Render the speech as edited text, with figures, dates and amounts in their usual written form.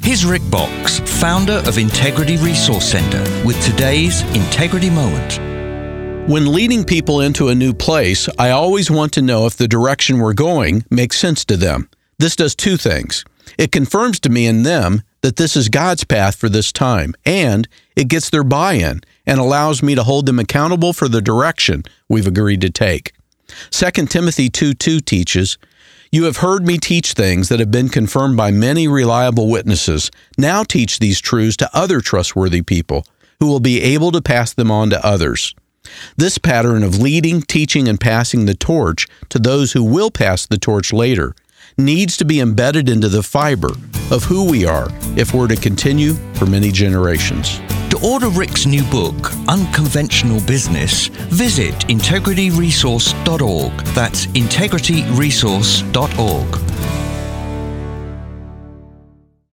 Here's Rick Box, founder of Integrity Resource Center, with today's Integrity Moment. When leading people into a new place, I always want to know if the direction we're going makes sense to them. This does two things. It confirms to me and them that this is God's path for this time, and it gets their buy-in and allows me to hold them accountable for the direction we've agreed to take. 2 Timothy 2:2 teaches, "You have heard me teach things that have been confirmed by many reliable witnesses. Now teach these truths to other trustworthy people who will be able to pass them on to others." This pattern of leading, teaching, and passing the torch to those who will pass the torch later needs to be embedded into the fiber of who we are if we're to continue for many generations. To order Rick's new book, Unconventional Business, visit integrityresource.org. That's integrityresource.org.